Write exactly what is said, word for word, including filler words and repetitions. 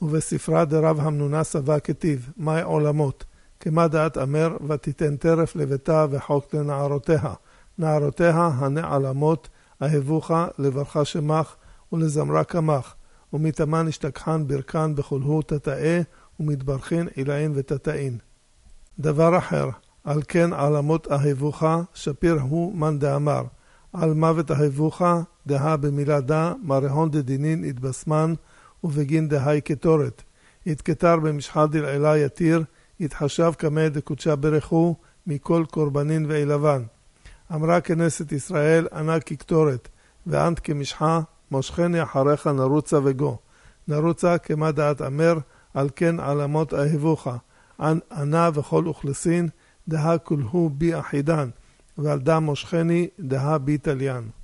ובספרה דרב המנונה סבא כתיב, מהי עולמות? כמה דעת אמר, ותיתן טרף לביתה וחוק לנערותיה. נערותיה הנעלמות, אהבוך, לברכה שמך ולזמרה כמך. ומתאמן השתכחן ברכן בכלהו תתאה, ומתברכין עילאין ותתאין. דבר אחר, על כן עלמות אהבוך, שפיר הוא מן דאמר. על מוות אהבוך, דהה במילה דה, מרהון דדינין התבסמן, ובגין דהי כתורת. התכתר במשחד אלעילה יתיר, התחשב כמה דקודשה ברכו, מכל קורבנין ואילבן. אמרה כנסת ישראל, ענה כקטורת, ואנת כמשחה, מושכני אחריך נרוצה וגו. נרוצה כמה דעת אמר, על כן עלמות אהבוך. ענה וכל אוכלסין, דהה כולהו בי אחידן, ועל דה מושכני, דהה בי תליין.